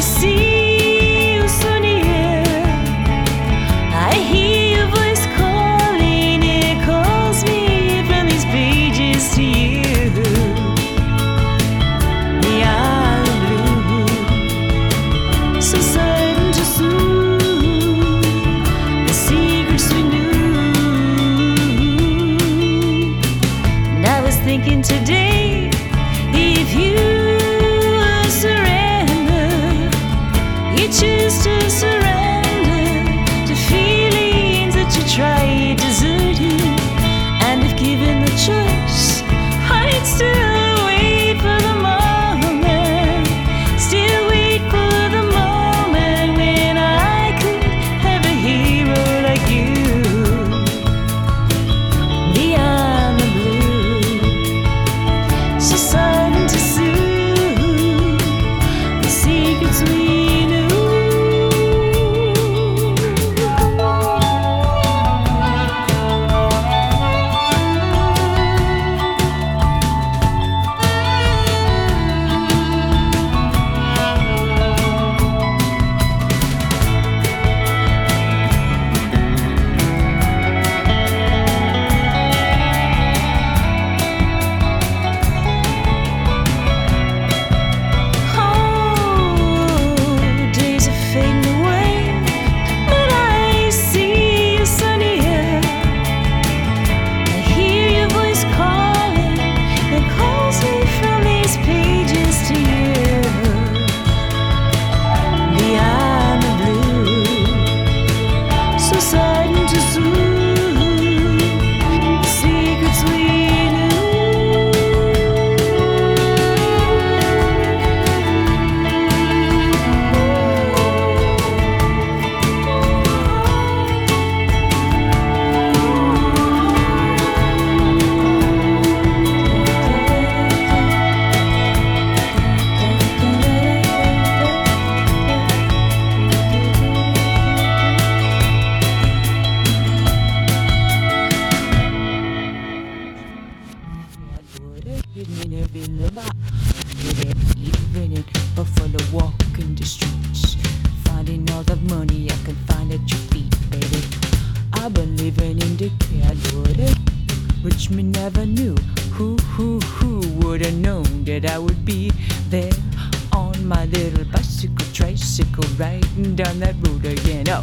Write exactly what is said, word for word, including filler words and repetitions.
see you so near. I hear your voice calling, it calls me from these pages to you. Beyond the blue, so sudden to soothe the secrets we knew. And I was thinking today, if you you choose to surrender to feelings that you tried deserting, and if given the choice, I'd still wait for the moment, still wait for the moment when I could have a hero like you. Beyond the blue, so sudden to soothe the secrets we even Buffalo walking the streets, finding all the money I can find at your feet, baby. I've been living in the Cadwood, which me never knew. Who, who, who would have known that I would be there on my little bicycle, tricycle, riding down that road again? Oh,